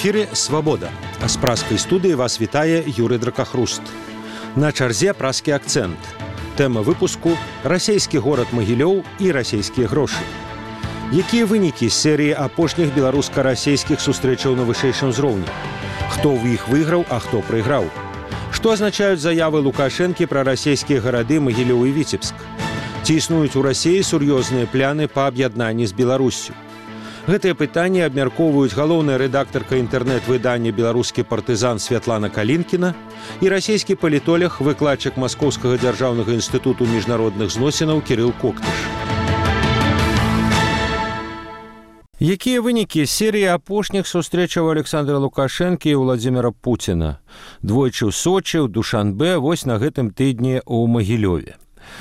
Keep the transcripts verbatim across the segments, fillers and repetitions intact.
эфіры «Свабода». А з праскай студыі вас вітае Юрый Дракахруст. На чарзе праскі акцэнт. Тэма выпуску «Расейскі горад Магілёў і расейскія грошы». Якія вынікі з серыі апошніх беларуска-расейскіх сустрэчаў на вышэйшым узроўні? Хто ў іх выйграў, а хто прайграў? Што азначаюць заявы Лукашэнкі пра расейскія гарады Магілёў і Віцебск? Ці існуюць у Расіі сур'ёзныя пляны па аб'яднанні з Беларуссю? Гэтыя пытанні абмяркоўваюць галоўная рэдактарка інтэрнэт-выдання «Беларускі партызан» Святлана Калінкіна і расійскі палітолог, выкладчык Маскоўскага дзяржаўнага інстытуту міжнародных зносінаў Кірыл Коктыш. Якія вынікі з серыі апошніх сустрэчаў Александра Лукашэнкі і Владзіміра Пуціна? Двойчы ў Сочы, ў Душанбе, вось на гэтым тыдні ў Магілёве.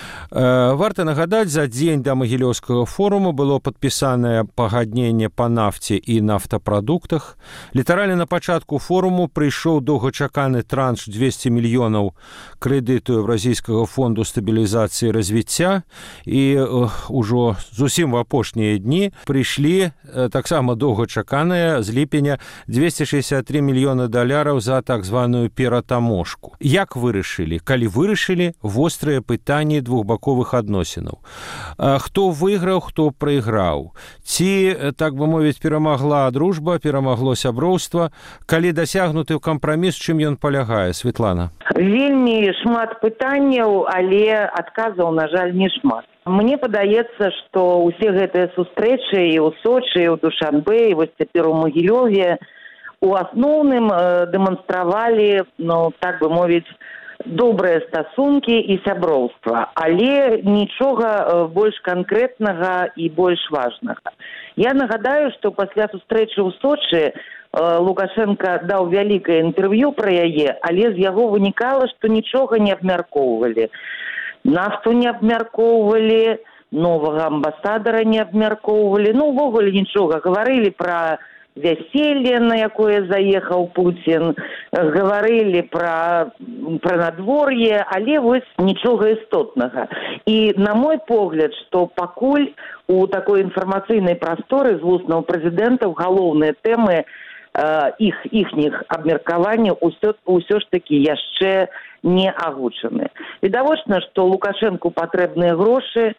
Варта нагадаць, за дзень да Магілёўскага форуму было падпісанае пагадненне па нафце і нафтапрадуктах. Літаральна на пачатку форуму прыйшоў доўгачаканы транш дзвесце мільёнаў крэдыту Еўразійскага фонду стабілізацыі і развіцця, і ўжо зусім у апошнія дні прыйшлі таксама доўгачаканыя з ліпеня дзвесце шэсцьдзесят тры мільёны даляраў за так званую ператаможку. Як вырашылі? Калі вырашылі, вострыя пытанні двухбаковых адносінаў. Хто выйграў, хто прайграў? Ці, так бы мовіць, перамагла дружба, перамагло сяброўства? Калі дасягнуты кампраміс, чым ён палягае, Светлана? Вельмі шмат пытанняў, але адказаў, на жаль, не шмат. Мне падаецца, што ўсе гэтыя сустрэчы і ў Сочы, і ў Душанбе, і вось цяпер у Магілёве у асноўным дэманстравалі, ну, так бы мовіць, добрыя стасункі і сяброўства, але нічога больш канкрэтнага і больш важнага. Я нагадаю, што пасля сустрэчы ў Сочы Лукашенко даў вялікае інтэрв'ю пра яе, але з яго вынікала, што нічога не абмяркоўвалі. Нафту не абмяркоўвалі, новага амбасадара не абмяркоўвалі, ну, увогуле нічога. Гаварылі пра вяселле, на якое заехаў Пуцін, гаварылі пра, пра надвор'е, але вось нічога істотнага. І, на мой погляд, што пакуль у такой інфармацыйнай прасторы з вуснаў прэзідэнтаў галоўныя тэмы э, іх, іхніх абмеркаванняў усё, усё ж такі яшчэ не агучаны. Відавочна, што Лукашэнку патрэбныя грошы,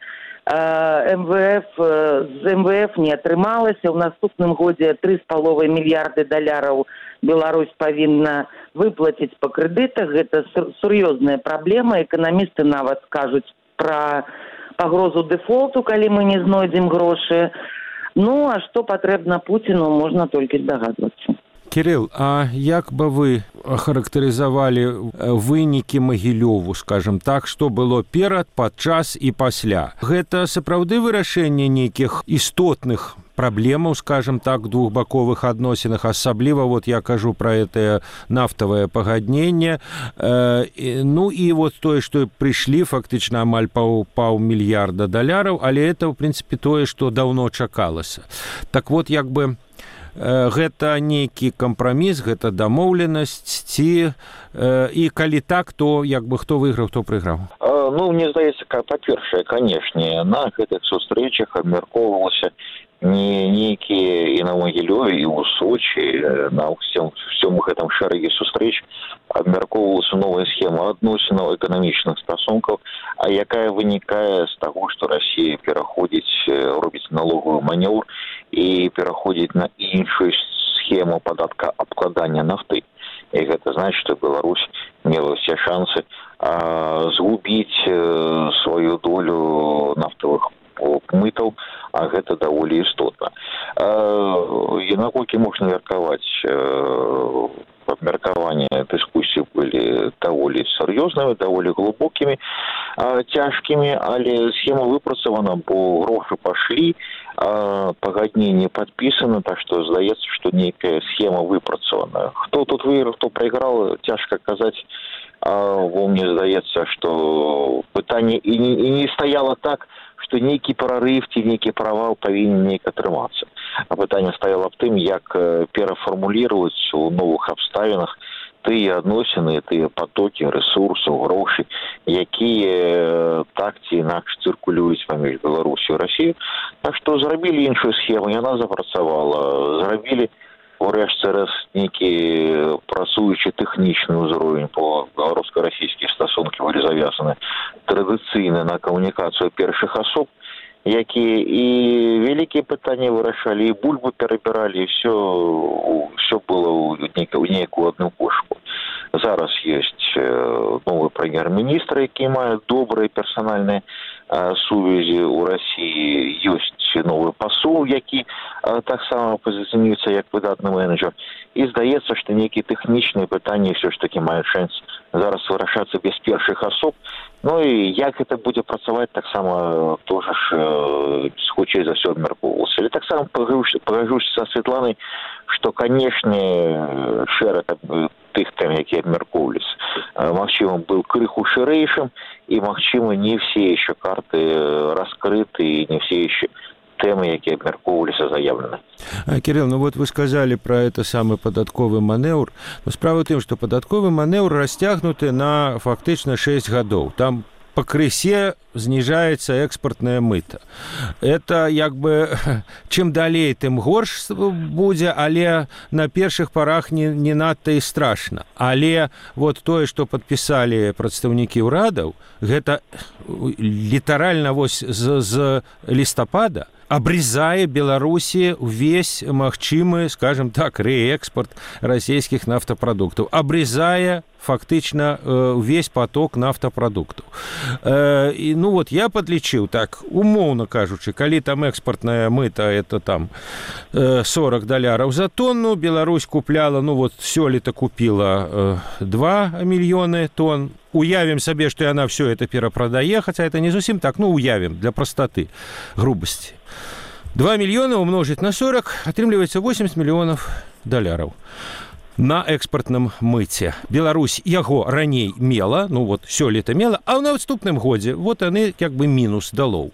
эм вэ эф, з эм вэ эф не атрымалася. У наступным годзе тры з паловай мільярды даляраў Беларусь павінна выплаціць па крэдытах. Гэта сур'ёзная праблема. Эканамісты нават скажуць пра пагрозу дэфолту, калі мы не знойдзем грошы. Ну, а што патрэбна Пуціну, можна толькі здагадвацца. Кірыл, а як бы вы характарызавалі вынікі Магілёву, скажем так, што было перад, падчас і пасля? Гэта сапраўды вырашэнне нейкіх істотных праблемаў, скажем так, двухбаковых адносінах, асабліва, вот я кажу пра гэтае нафтавае пагадненне. Э, ну і вот тое, што прыйшлі фактычна амаль паў, паў мільярда даляраў, але это, в прынцыпе, тое, што даўно чакалася. Так вот, як бы, гэта нейкі кампраміс, гэта дамоўленасць, ці э, і калі так, то як бы хто выйграў, хто прайграў? Ну, мне здаецца, па-першае, канешне, на гэтых сустрэчах абмяркоўвалася не нейкія і на Магілёве, і ў Сочы, на ўсім, ўсім гэтым шэраге сустрэч абмяркоўвалася новая схема адносінаў эканамічных стасункаў, а якая вынікае з таго, што Расія пераходзіць, робіць налоговы манеўр і пераходзіць на іншую схему падаткаабкладання нафты. І гэта значыць, што Беларусь мела ўсе шансы а, згубіць а, сваю долю нафтавых мытаў, а гэта даволі істотна. І наколькі можна меркаваць, абмеркаванні дыскусіі былі даволі сур'ёзнымі, даволі глыбокімі, цяжкімі, але схема выпрацавана, бо грошы пашлі, пагадненне падпісана, так што здаецца, што нейкая схема выпрацавана. Хто тут выйграў, хто прайграў, цяжка казаць, бо мне здаецца, што пытанне і не, і не стаяла так, што нейкі прарыв ці нейкі правал павінен нейк атрымацца. А пытанне стаяла аб тым, як перафармуліраваць у новых абставінах тыя адносіны, тыя патокі рэсурсаў, грошы, якія так ці інакш цыркулююць паміж Беларусю і Расією. Так што зрабілі іншую схему, яна запрацавала, зрабілі урэшце раз нейкі працуючы тэхнічны ўзровень по беларуска-расійскія стасункі былі завязаны традыцыйна на камунікацыю першых асоб, якія і вялікія пытанні вырашалі, і бульбу перабіралі, і все, все было ў нейкую одну кошку. Зараз ёсць новы прэм'ер-міністр, які мае добрыя персанальныя сувязі ў Расіі, ёсць новы пасол, які таксама пазіцыянуецца як выдатны менеджер. І здаецца, што нейкія тэхнічныя пытанні ўсё ж такі маюць шанс зараз вырашацца без першых асоб. Ну і як гэта будзе працаваць, таксама тоже ж хутчэй за ўсё абмяркоўвалася. Але таксама пагаджуся са Светланай, што, канешне, шэраг тых тэм, якія абмяркоўваліся, магчыма, быў крыху шырэйшым, і, магчыма, не все еще карты раскрыты, и не все еще темы, якія абмяркоўваліся, заявлены. Кирилл, ну вот вы сказали про это самый податковый маневр. Но справа в том, что податковый маневр растягнуты на фактично шесть годов. Там по крысе снижается экспортное мыто. Это як бы чым далей, тым горш будзе, але на першых парах не, не надта і страшна. Але вот тое, што падпісалі прадстаўнікі ўрадаў, гэта літаральна вось з, з лістапада обрезая Беларуси весь магчымы, скажем так, реэкспорт российских нафтопродуктов, обрезая фактично весь поток нафтопродуктов. И, ну вот я подлічыў, так, умоўно кажучы, калі там экспортное мыто, это там сорок доляров за тонну, Беларусь купляла, ну вот сёлета купила два мільёны тонн. Уявим себе, что она все это перепродае, хотя это не зусім так, ну уявим, для простоты, грубости. два миллиона умножить на сорок, атрымліваецца восемьдесят миллионов доляров на экспортном мыце. Беларусь яго раней мела, ну вот сёлета мела, а ў наступным годзе вот яны как бы мінус далоў.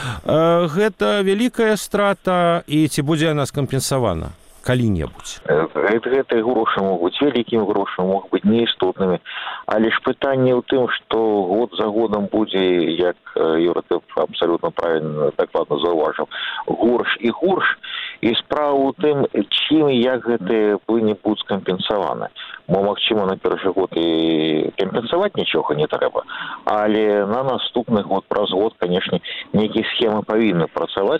Гэта вялікая страта, і ці будзе яна скампенсавана калі-небудзь? Гэтыя грошы могуць вялікімі грошамі, могуць быць неістотнымі, але ж пытанне ў тым, што год за годам будзе, як Юра, ты абсалютна правільна дакладна заўважыў, горш і горш, і справа ў тым, чым і як гэтыя плыні будуць скампенсаваны. Мо, магчыма, на першы год і кампенсаваць нічога не трэба, але на наступны год, праз год, канешне, нейкія схемы павінны працаваць.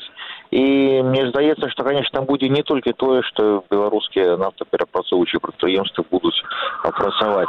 І мне здаецца, што, канешне, там будзе не толькі тое, што беларускія нафтаперапрацоўчыя прадпрыемствы будуць працаваць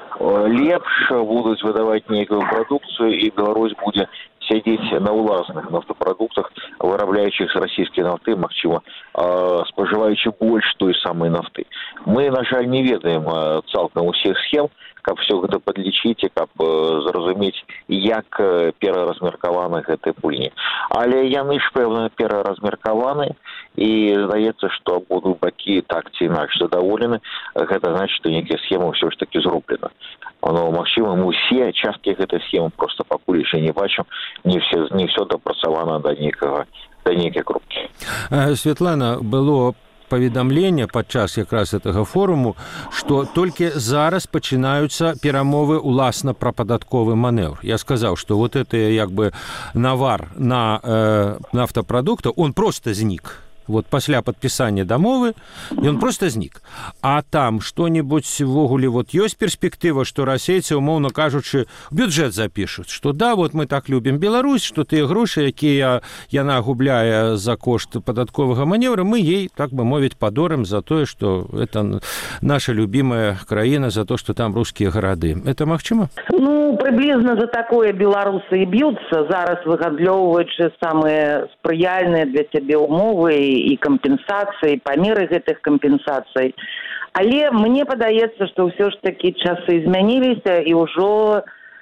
лепш, будуць выдаваць нейкую прадукцыю, і Беларусь будзе сядзець на ўласных нафтапрадуктах, вырабляючых з расійскай нафты, магчыма, спажываючы больш той самай нафты. Мы, на жаль, не ведаем цалкам усіх схем, каб все гэта падлічыць і каб зразумець, як пераразмеркаваны гэтыя пульні. Але яны ж, пэвна, пераразмеркаваны, і здаецца, што абодва бакі так ці інакш задаволены. Гэта значыць, што нейкая схема ўсё ж такі зроблена. Но, магчыма, мы ўсе часткі гэтай схемы проста пакуль яшчэ не бачым, не все, не все дапрацавана да нейкага, да нейкай кропкі. Светлана, было паведамленне падчас якраз гэтага форуму, што толькі зараз пачынаюцца перамовы уласна пра падатковы манеўр. Я сказаў, што вот это як бы навар на э, нафтапрадуктаў, он просто знік. Вот пасля падпісання дамовы, і он просто знік. А там што-небудзь ввогуле вот ёсць перспектыва, што расейцы, умоўна кажучы, бюджэт запішуць, што да, вот мы так любім Беларусь, што тыя грошы, якія яна губляе за кошт падатковага маневра, мы ей, так бы мовіць, падорым за тое, што это наша любимая краіна, за то, што там рускія гарады. Это магчыма? Ну, прыблізна за такое беларусы і б'юцца, зараз выгандлёўваючы самыя спрыяльныя для цябе умовы і кампенсацыі, памеры гэтых кампенсацый. Але мне падаецца, што ўсё ж такі часы змяніліся, і ўжо э,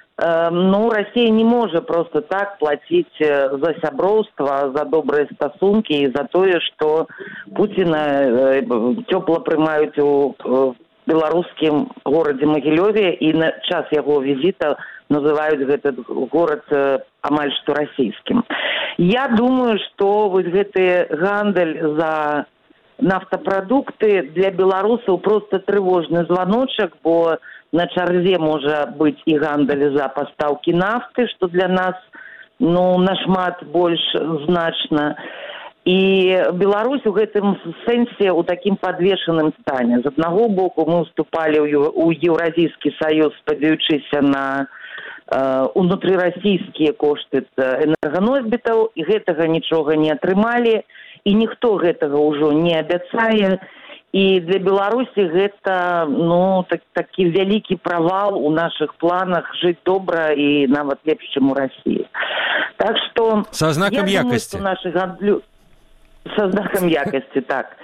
ну, Расія не можа просто так плаціць за сяброўства, за добрыя стасункі і за тое, што Пуціна э, цёпла прымаюць у э, беларускім горадзе Магілёве, і на час яго візіта называюць этот город э, амаль што расійскім. Я думаю, што вось гэты гандаль за нафтапрадукты для беларусаў просто трывожны званочак, бо на чарзе можа быць і гандаль за пастаўкі нафты, што для нас ну нашмат больш значна. І Беларусь у гэтым сэнсе ў такім падвешаным стане. З аднаго боку мы ўступалі ў Еўразійскі саюз, спадзяючыся на э, унутрырасійскія кошты энерганосьбітаў, і гэтага нічога не атрымалі, і ніхто гэтага ўжо не абяцае. І для Беларусі гэта ну, так, такі вялікі правал у нашых планах жыць добра і нават лепш, чым у Расіі. Так што... Са знакам я якасці. Думаю, наши гандлю... Со знаком якости, так.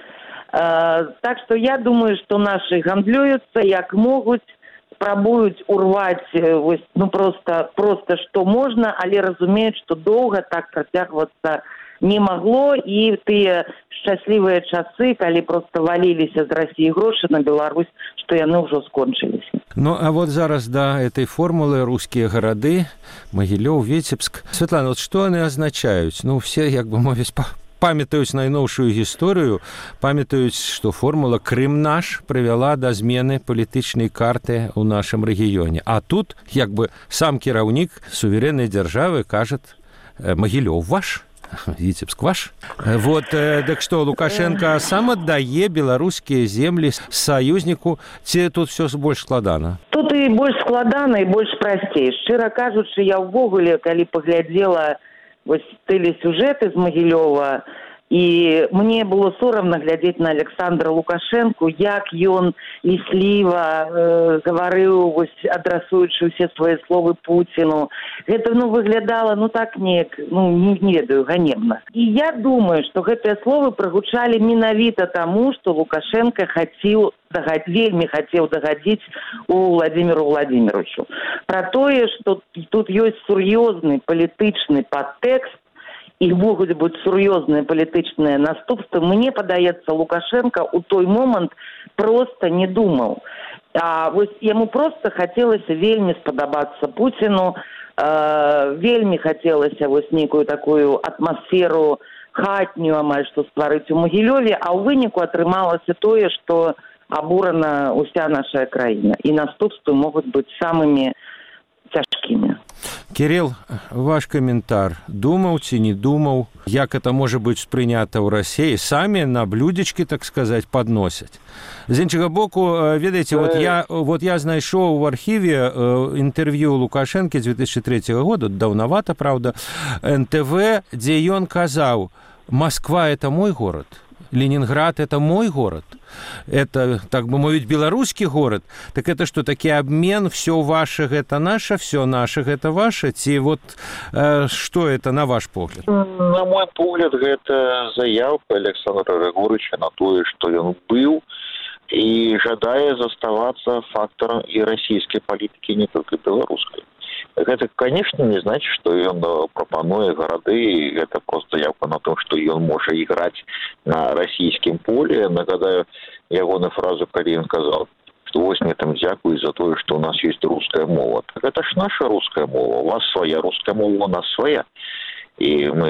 Э, так что я думаю, что наши гандлюются, як могут, пробуют урвать, э, ну просто, просто что можно, але разумеют, что долго так протягиваться не могло, и те счастливые часы, когда просто валились из России гроши на Беларусь, что яны уже скончились. Ну, а вот зараз, да, этой формулы русские города, Могилёв, Витебск. Светлана, вот что они означают? Ну, все, как бы, мовить, памятаюць найноўшую гісторыю, памятаюць, што формула «Крым наш» прывяла да змены палітычнай карты ў нашым рэгіёне. А тут, як бы, сам кіраўнік суверэннай дзяржавы кажа «Могилёв ваш». Витебск ваш. Вот, э, так что, Лукашенко сам отдае белорусские земли союзнику, ці тут все больш складана? Тут і больш складана, і больш прасцей. Шчыра кажучы, я ўвогуле, калі паглядзела вось тэлесюжэты з Могилёва, і мне было сорамна глядзець на Александра Лукашенко, як ён лісліва э, гаварыў, вось адрасуючы ўсе свае словы Пуціну. Гэта ну выглядала ну так неяк, ну не, не ведаю, ганебна. І я думаю, што гэтыя словы прагучалі менавіта таму, што Лукашенко хацеў дагад... вельмі хацеў дагадзіць у Владимиру Владимировичу. Пра тое, што тут ёсць сур'ёзны палітычны падтэкст, і могуць быць сур'ёзныя палітычныя наступствы, мне падаецца, Лукашенко ў той момант проста не думаў. А вось яму проста хацелася вельмі спадабацца Пуціну, э, вельмі хацелася вось нейкую такую атмасферу хатнюю амаль што стварыць у Могилёве, а ў выніку атрымалася тое, што абурана ўся наша краіна. І наступствы могуць быць самымі цяжкімі. Кирилл, ваш комментар. Думал, ці не думал, як это может быть спрынята ў России? Сами на блюдечки, так сказать, подносят. З іншага боку, ведаеце, вот я, вот я знайшоў в архиве интервью Лукашенко две тысячи третьего года, давновато, правда, эн тэ вэ, где ён казаў: Москва – это мой город, Ленинград – это мой город, это, так бы мовить, белорусский город. Так это что, таки обмен, все ваше – это наше, все наше – это ваше? Ці вот э, что это, на ваш погляд? На мой погляд, это заявка Александра Григорьевича на то, что он был и жадае заставаться фактором и российской политики, не только белорусской. Это, конечно, не значит, что он пропонует города, и это просто явка на том, что он может играть на российском поле. Нагадаю его на фразу, когда он сказал, что вось мне там дякую за то, что у нас есть русская мова. Так это ж наша русская мова. У вас своя русская мова, у нас своя. И мы,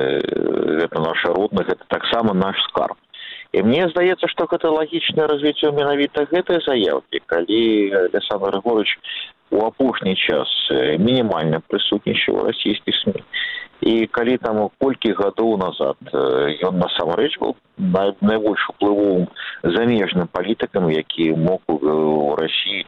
это наша родных, это так само наш скарб. І мне здаецца, што гэта лагічнае развіццё менавіта гэтай заявкі, калі Александр Григорьевич у апошні час мінімальна прысутнічаў у расійскіх СМІ. І калі там колькі гадоў назад ён насамрэч быў найбольш уплывовым замежным палітыкам, які мог у Расіі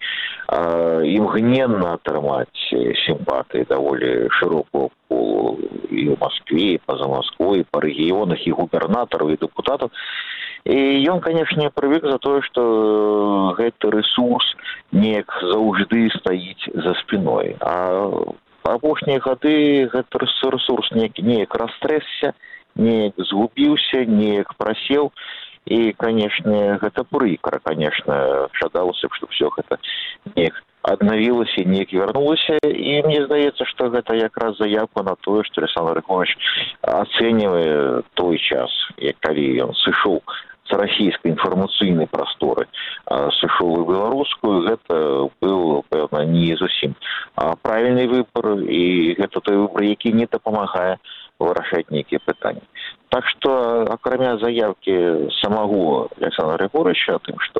імгненна атрымаць сімпатыі даволі шырокого полу і ў Москве, і па-за Москвой, і па рэгіёнах, і губернатараў, і дэпутатаў. І ён, канешне, прывык за тое, што гэты рэсурс неяк заўжды стаіць за спіной. А апошнія гады гэты рэсурс неяк, неяк растрэсся, неяк згубіўся, неяк прасеў. І, канешне, гэта прыкра, канешне, жадалася б, што ўсё гэта неяк аднавілася, неяк вярнулася. І мне здаецца, што гэта якраз заявка на тое, што Александр Григорьевич ацэньвае той час, як калі ён сышоў з расійскай інфармацыйнай прасторы, сышоў у беларускую, гэта быў, пэўна, не зусім правільны выбор, і гэта той выбор, які не дапамагае вырашаць нейкія пытанні. Так што, акрамя заявкі самого Александра Григорьевича о том, что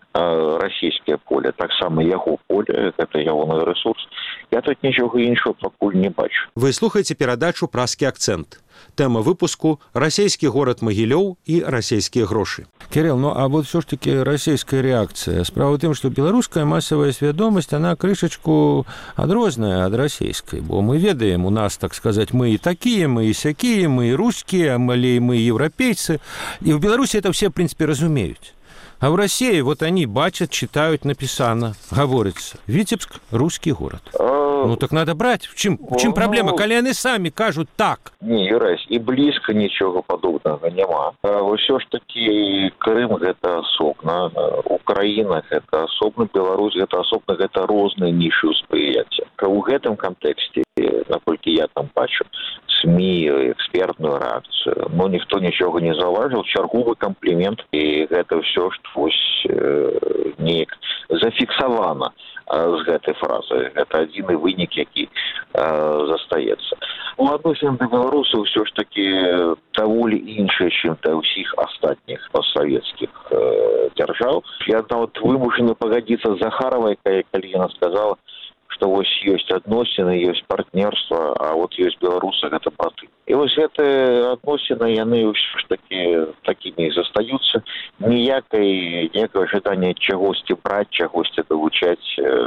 расійскае поле, таксама яго поле, гэта ягоны рэсурс. Я тут нічога іншого пакуль не бачу. Вы слухаеце перадачу «Празкі акцэнт». Тэма выпуску «Расійскі горад Магілёў і расійскія грошы». Кирилл, ну а вот все ж таки российская реакция. Справа в том, что белорусская массовая свядомость, она крышечку адрозная от российской. Бо мы ведаем, у нас, так сказать, мы и такие, мы и сякие, мы и русские, а мы и европейцы. И в Беларуси это все, в принципе, разумеют. А в России вот они бачат, читают, написано, говорится. Витебск – русский город. Ну так надо брать. В чым, в чым проблема? Калі яны самі кажуць так. Не, Юрась, і блізка нічога падобнага няма. Ўсё ж такі Крым гэта асобна, Украіна гэта асобна, Беларусь гэта асобна, гэта розныя нішы ўспрыяцця. У гэтым кантэксце, наколькі я там бачу, СМІ, экспертную рэакцыю, ну ніхто нічога не заўважыў, чарговы камплімент, і гэта ўсё ж вось неяк зафіксавана з гэтай фразы. Гэта адзіны вынік, які э, застаецца. У адносінах да беларусаў ўсё ж такі даволі іншае, чым да ўсіх астатніх пастсавецкіх э, дзяржаў. Я нават вымушаны пагадзіцца з Захаравай, калі яна сказала, што вось ёсць адносіны, ёсць партнерства, а вот ёсць беларусы, гэта браты. І вось гэтыя адносіны, яны ўсё ж такі такімі і застаюцца. Ніякай, ніякае жаданне чагосьці браць, чагосьці далучаць,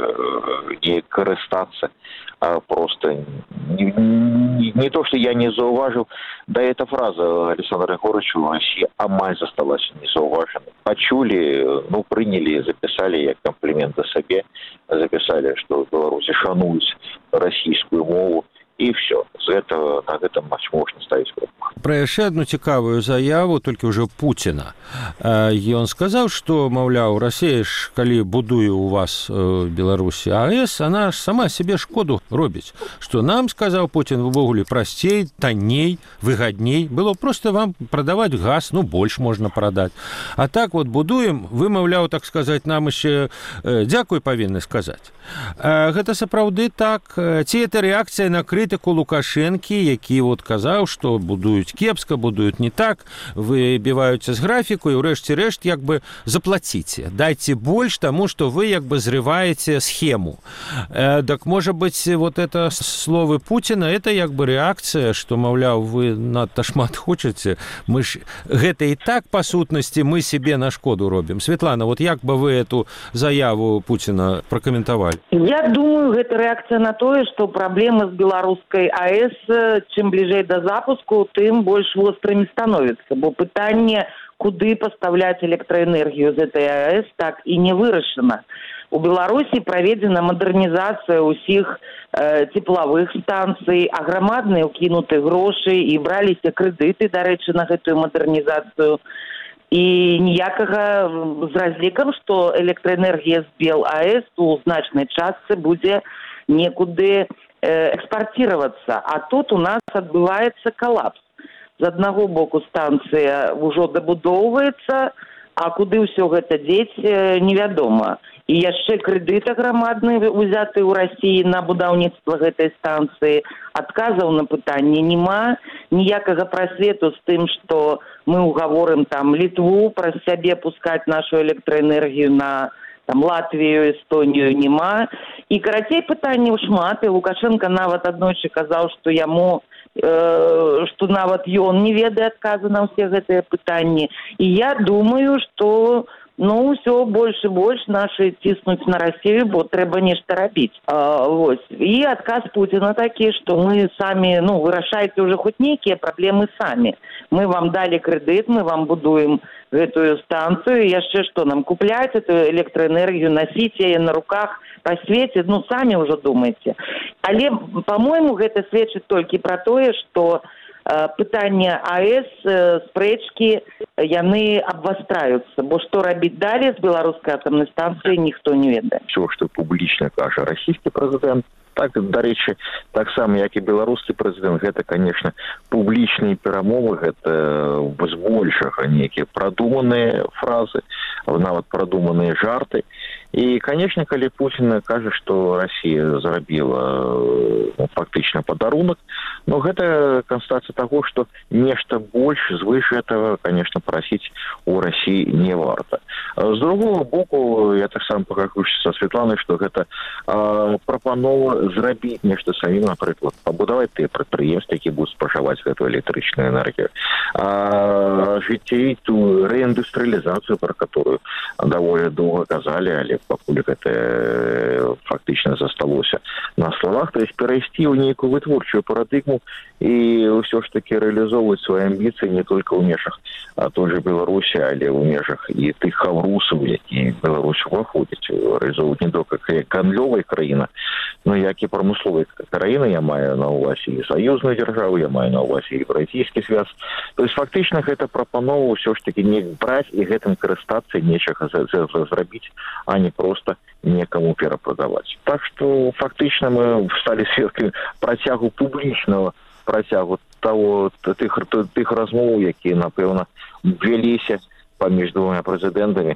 не карыстацца, а просто не, не, не то, што я не заўважыў, да эта фраза Александра Егоровича у России амаль засталася незаўважанай. Пачулі, ну, прынялі, запісалі як камплімент да сабе, запісалі, што беларусы шануюць расійскую мову, і все. З этого на гэтым можна ставіць кропку. Пра яшчэ одну цікавую заяву, толькі ўжо Пуціна. Ён сказаў, што, маўляў, Расія ж, калі будуе у вас в Беларусі АЭС, она ж сама себе шкоду робіць. Што нам, сказаў Пуцін, увогуле прасцей, танней, выгадней было просто вам прадаваць газ, ну, больш можна прадаць. А так вот будуем, вы, маўляў, так сказаць, нам яшчэ дзякуй павінны сказаць. Гэта сапраўды так. Ці это рэакцыя на крытыку Лукашэнкі, які вот казаў, што будуюць кепска, будуюць не так, выбіваюцца з графіку і ўрэшце рэшт як бы заплаціце. Дайце больш таму, што вы як бы зрываеце схему. Э, так, можа быць, вот это словы Пуціна, это як бы рэакцыя, што, маўляў, вы надта шмат хочаце. Мы ж гэта і так, па сутнасці, мы себе на шкоду робім. Светлана, вот як бы вы эту заяву Пуціна пракаментавалі? Я думаю, гэта рэакцыя на тое, што праблемы з беларускай АЭС, чым бліжэй да запуску, тым больш вострымі становіцца, бо пытанне, куды пастаўляць электраэнергію з этой АЭС, так і не вырашана. У Беларусі праведзена мадэрнізацыя ўсіх э, цеплавых станцый, аграмадныя ўкінуты грошы і браліся крэдыты, дарэчы, на гэтую мадэрнізацыю. І ніякага з разлікам, што электраэнергія з БелАЭС у значнай частцы будзе некуды экспартироваться, а тут у нас адбываецца калапс. З аднаго боку станцыя ўжо дабудоўваецца, а куды ўсё гэта дзець, невядома. І яшчэ крэдыт аграмадны узяты ў Расіі на будаўніцтва гэтай станцыі. Адказаў на пытанне няма, ніякага прасвету з тым, што мы угаворым там Літву праз сябе пускаць нашу электраэнергію на там Латвію, Эстонію няма. І карацей пытанняў шмат, і Лукашенко нават аднойчы казаў, што яму э, што нават ён не ведае адказы на ўсе гэтыя пытанні. І я думаю, што ну, ўсё больш і больш нашы ціснуць на Расію, бо трэба нешта рабіць. А, вось. І адказ Пуціна такі, што мы самі, ну, вырашайце ўжо хоць нейкія праблемы самі. Мы вам далі крэдыт, мы вам будуем гэтую станцыю, яшчэ што нам купляць эту электраэнергію, насіць яе на руках па свеце, ну, самі ўжо думайце. Але, па-мойму, гэта сведчыць толькі пра тое, што пытанне АЭС, спрэчкі, яны абвастраюцца, бо што рабіць далей з беларускай атамнай станцыяй, ніхто не ведае. Все, што публічна кажа расійскі прэзідэнт, Так, дарэчы, таксама як і беларускі прэзідэнт, гэта, конечно, публічныя перамовы, гэта збольшага нейкія прадуманыя фразы, нават прадуманыя жарты. І, конечно, калі Путін кажа, што Расія зарабіла ну, фактычна падарунак, но гэта канстатацыя таго, што нешта больш звыш этого, конечно, прасіць у Расіі не варта. З другого боку, я таксама пагадзуюся са Светланай, што гэта а, прапанова зрабіць нешта самім, напрыклад, пабудаваць тыя прадпрыемствы, якія будуць спажываць гэту электрычную энергію, ажыццявіць ту рэіндустрыялізацыю, пра которую даволі доўга казалі, але пакуль гэта фактычна засталося на словах, то есть перайсці ў нейкую вытворчую парадыгму і ўсё ж таки рэалізоўваць свае амбіцыі не толькі ў межах той же Беларусі, але ў межах і тых хаўрусаў, які Беларусь уваходзіць, рэалізоўваць не толькі як гандлёвая краіна, но як і прамысловая краіна. Я маю на ўвазе і саюзную дзяржаву, я маю на ўвазе і братійскі звяз. То есть фактычна гэта прапанова ўсё ж таки не браць і гэтым карыстацца, нечага зрабіць, а не просто некому перапрадаваць. Так што фактычна мы сталі сведкамі працягу публічнага працягу того тых тых размоў, якія напэўна вяліся паміж двумя прэзідэнтамі,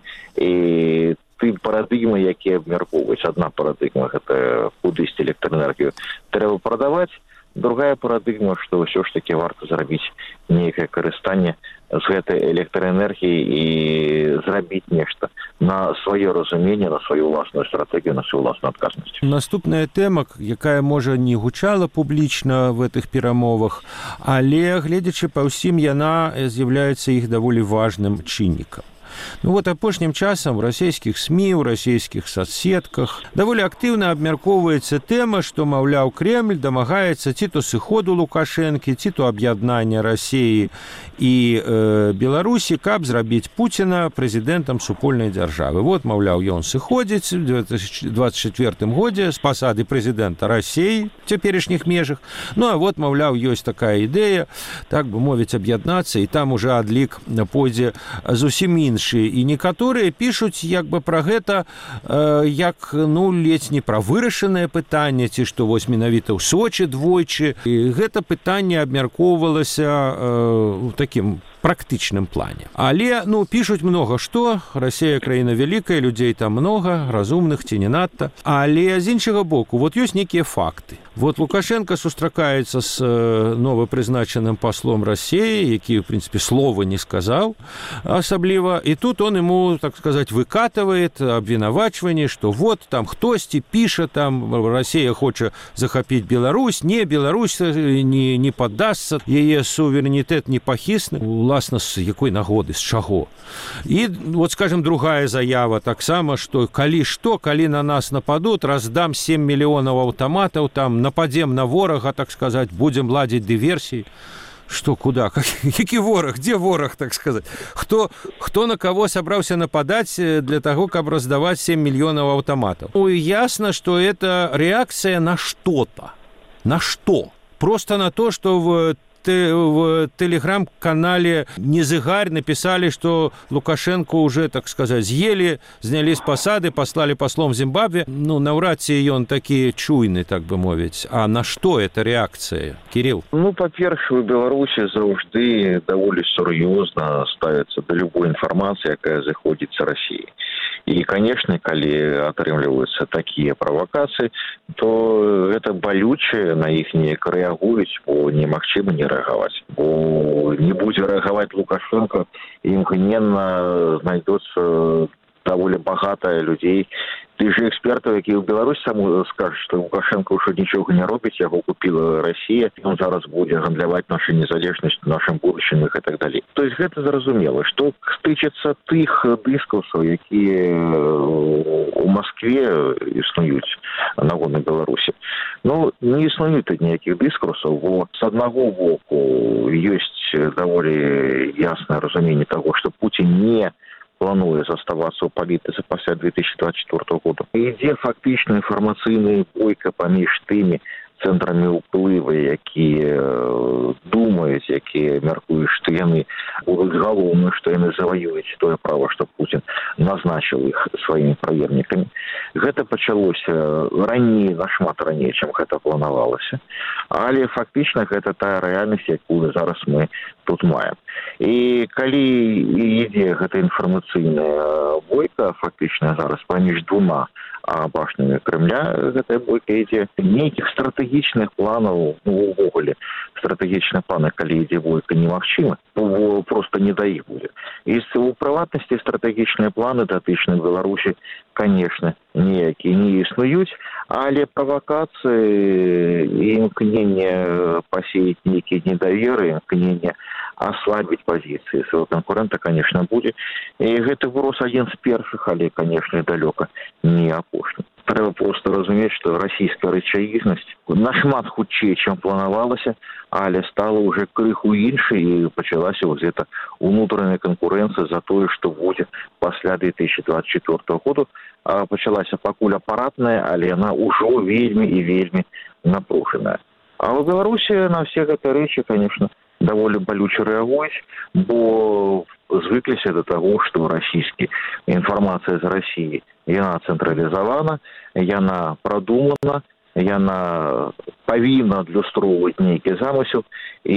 і ты парадыгмы, якія абмяркоўваюць. Адна парадыгма гэта кудысьці электраэнергію трэба прадаваць, другая парадыгма, што ўсё ж таки варта зрабіць нейкае карыстанне з гэтай электраэнергіі і зрабіць нешта на сваё разуменне, на сваю ўласную стратэгію, на сваю ўласную адказнасць. Наступная тэма, якая можа не гучала публічна в гэтых перамовах, але гледзячы па ўсім, яна з'яўляецца іх даволі важным чыннікам. Ну вот апошнім часам у расійскіх СМІ, у расійскіх соцсетках даволі актыўна абмяркоўваецца тэма, што, маўляў, Кремль дамагаецца ці то сыходу Лукашэнкі, ці то аб'яднання Расіі і э, Беларусі, каб зрабіць Пуціна прэзідэнтам супольнай дзяржавы. Вот, маўляў, ён сыходзіць у две тысячи двадцать четвёртым годзе з пасады прэзідэнта Расіі в цяперашніх межах. Ну а вот, маўляў, ёсць такая ідэя, так бы мовіць, аб'яднацца, і там уже адлік пойдзе зусім іншы. І некаторыя пішуць як бы пра гэта э, як ну ледзь не пра вырашанае пытанне, ці што вось менавіта ў Сочы двойчы. І гэта пытанне абмяркоўвалася э, у такім практычным плане. Але, ну, пішуць многа што, Расія краіна вялікая, людзей там многа, разумных ці не надта. Але з іншага боку, вот ёсць нейкія факты. Вот Лукашенко сустракаецца з новапрызначаным паслом Расіі, які, в принципе, слова не сказаў асабліва. І тут он ему, так сказать, выкатывает обвинавачивание, что вот там хтосьці піша, там Россия хоча захапіць Беларусь, не, Беларусь не, не поддастся, яе суверэнітэт не пахісны. Уласна, з якой нагоды, з чаго? І, вот, скажем, другая заява таксама, что калі што, калі на нас нападут, раздам семь миллионов аўтаматаў, там нападем на ворага, так сказать, будем ладзіць дыверсіі. Что, куда? Які вораг? Где вораг, так сказать? Кто, кто на кого собрался нападать для того, как раздавать семь миллионов автоматов? Ну, ясно, что это реакция на что-то. На что? Просто на то, что в в телеграм-канале Незыгарь написали, что Лукашенко уже, так сказать, съели, сняли с посады, послали послом в Зимбабве. Ну, навряд ли он таки чуйный, так бы мовить. А на что эта реакция, Кирилл? Ну, по-перше, в Беларуси завжди довольно серьезно ставится до любой информации, якая заходит с России. И, конечно, когда отрымливаются такие провокации, то это болюче, на их не реагуют, бо немагчыма не реагировать. Бо не будет реагировать Лукашенко, им гневно найдется довольно богато людей. Ты же экспертов, які ў Беларусь саму скажут, что Лукашенко уже ничего не робіць, яго купила Россия, он зараз будет гандляваць нашей незалежностью, нашим будущим и так далее. То есть это зразумела. Что тычыцца тых дыскурсаў, якія у Москве існуюць нагоны Беларусі. Ну, не існуюць тут ніякіх дыскурсаў, бо с одного боку есть довольно ясное разуменне того, что Путин не плануе заставацца ў палітыцы пасля две тысячи двадцать четвёртого года. Ідзе фактычна інфармацыйная бойка паміж тымі, цэнтрамі ўплыву, якія думаюць, якія мяркуюць, што яны будуць галоўнымі, што яны заваююць тое права, што Пуцін назначыў іх сваімі правернікамі. Гэта пачалося раней, нашмат раней, чым гэта планавалася. Але фактычна гэта тая рэальнасць, якую зараз мы тут маем. І калі ідзе гэта інфармацыйная бойка, фактычна зараз паміж двума башнямі Крымля, гэтая бойка ідзе, нейкіх стратэгічных планаў, ну, увогуле, стратэгічныя планы, калі ідзе бойка, немагчыма, бо просто не да іх будзе. І у прыватнасці стратэгічныя планы датычныя Беларусі, конечно, ніякія не існуюць, але правакацыі і імкненне пасеяць нейкія недаверы, імкненне ослабить позиции своего конкурента, конечно, будет. И это вопрос один з першых, але, конечно, далеко не апошні. Трэба просто разумець, што расійская рэчаіснасць нашмат хутчэй, чым планавалася, але стала уже крыху іншай і пачалася вот гэта унутраная канкурэнцыя за тое, што будзе пасля две тысячи двадцать четвёртого году. А пачалася пакуль апаратная, але яна ўжо вельмі і вельмі напружаная. А ў Беларусі на все гэтыя рэчы, конечно, даволі балюча рэагуюць, бо звыкліся да таго, што расійскі інфармацыя з Расіі, яна цэнтралізавана, яна прадумана, яна павінна адлюстроўваць нейкі замысел,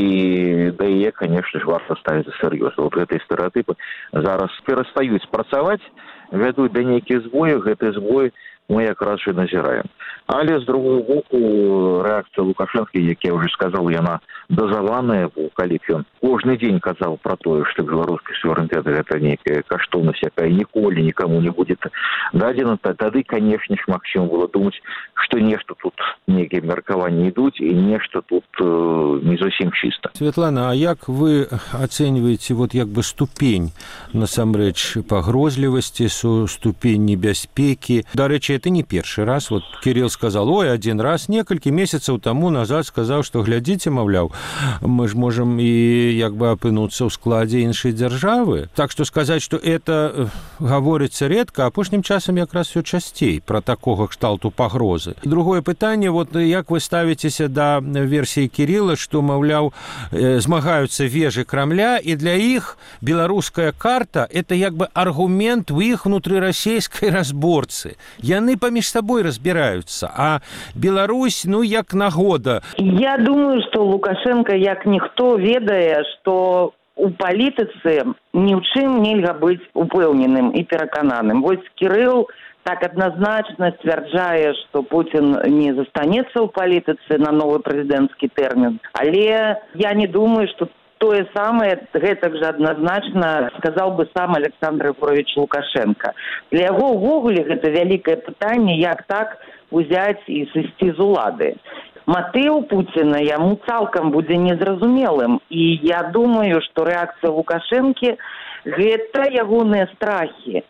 і да яе, конечно ж, варта ставіцца сур'ёзна. Вот гэтыя стэрэатыпы зараз перастаюць працаваць, вядуць да нейкіх збояў, гэтыя збоі мы якраз і назіраем. Але, з другого боку, рэакцыя Лукашэнкі, як я ўжо сказал, яна дазаваная, бо калі б ён кожны дзень казаў пра тое, што беларускі суверэнітэт гэта нейкая каштоўнасць, якая ніколі нікому не будзе дадзена, тады, канешне ж, магчыма было думаць, што нешта тут нейкія меркаванні ідуць і нешта тут э, не зусім чыста. Светлана, а як вы ацэньваеце вот як бы ступень насамрэч пагрозлівасці, ступень небяспекі? Дарэчы, это не першы раз. Вот Кирилл сказал, ой, один раз, некалькі месяцаў таму назад сказаў, што глядзіце, маўляў, мы ж можам і як бы апынуцца ў складзе іншай дзяржавы. Так што сказаць, што это гаворыцца рэдка, апошнім часам якраз всё часцей пра такога кшталту пагрозы. Другое пытанне, вот як вы ставіцеся да версіі Кирилла, што, маўляў, змагаюцца вежы Крамля, і для іх беларуская карта – это як бы аргумент у іх внутрырасійскай разборцы. Яны паміж сабой разбіраюцца, а Беларусь, ну, як нагода. Я думаю, што Лукашенко, як ніхто, ведае, што у палітыцы ні ў чым нельга быць упэўненым і перакананым. Вось Кирилл так адназначна сцвярджае, што Путін не застанецца ў палітыцы на новы прэзідэнцкі тэрмін. Але я не думаю, што тое самае гэтак жа адназначна сказаў бы сам Александр Григорьевич Лукашенко. Для яго ўвогуле гэта вялікае пытанне, як так узяць і сысці з улады. Матыў Пуціна яму цалкам будзе незразумелым. І я думаю, што рэакцыя Лукашэнкі гэта ягоныя страхі.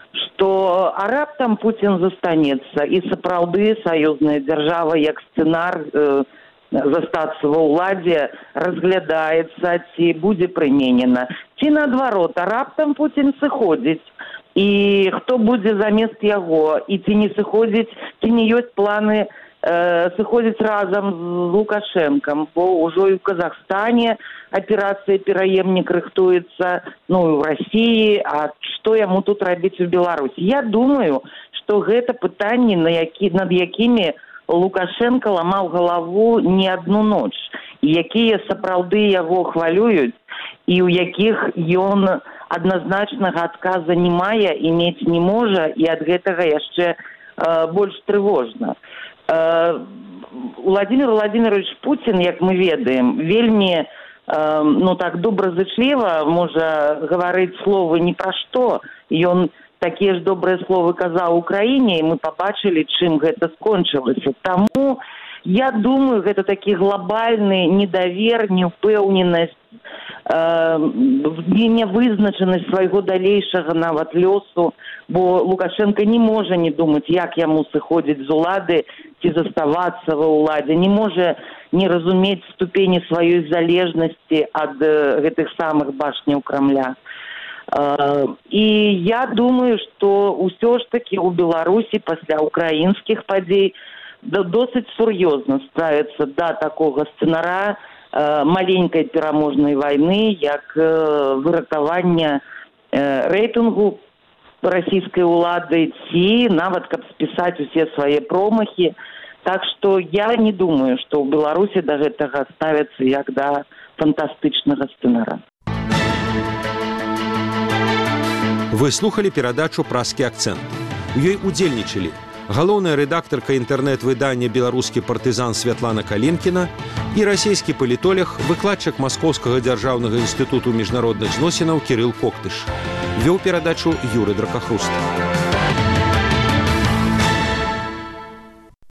Што а раптам Пуцін застанецца і сапраўды саюзная дзяржава як сцэнар э, застацца ва ўладзе разглядаецца, ці будзе прыменена. Ці наадварот, а раптам Пуцін сыходзіць. І хто будзе замест яго, і ці не сыходзіць, ці не ёсць планы э, сыходзіць разам з Лукашэнкам, бо ўжо і ў Казахстане аперацыя «Пераемнік» рыхтуецца, ну, і ў Расіі, а што яму тут рабіць у Беларусі? Я думаю, што гэта пытанні, на які, над якімі Лукашенко ламаў галаву не адну ноч, і якія сапраўды яго хвалююць, і ў якіх ён адназначнага адказа не мае і мець не можа, і ад гэтага яшчэ э, больш трывожна. Э, Владимир Владимирович Путин, як мы ведаем, вельмі э, ну так добразычліва можа гаварыць словы ні пра што. Ён такія ж добрыя словы казаў Украіне, і мы пабачылі, чым гэта скончылася. Таму я думаю, гэта такі глобальны недавер, неўпэўненасць, э, нявызначанасць свайго далейшага нават лёсу, бо Лукашенко не можа не думаць, як яму сыходзіць з улады ці заставацца ва ўладзе, не можа не разумець ступені сваёй залежнасці ад э, гэтых самых башняў Крамля. І я думаю, што ўсё ж такі ў Беларусі пасля украінскіх падзей досыць сур'ёзна ставіцца да такога сцэнара маленькай пераможнай вайны, як выратавання рэйтынгу расійскай улады ці нават каб спісаць усе свае промахі. Так што я не думаю, што ў Беларусі да гэтага ставяцца як да фантастычнага сцэнара. Вы слухалі перадачу «Праскі акцэнт». У ёй удзельнічалі галоўная рэдактарка інтэрнэт-выдання «Беларускі партызан» Святлана Калінкіна і расійскі палітолог, выкладчык Маскоўскага дзяржаўнага інстытуту міжнародных зносінаў Кірыл Коктыш. Вёў перадачу Юрый Дракахруст.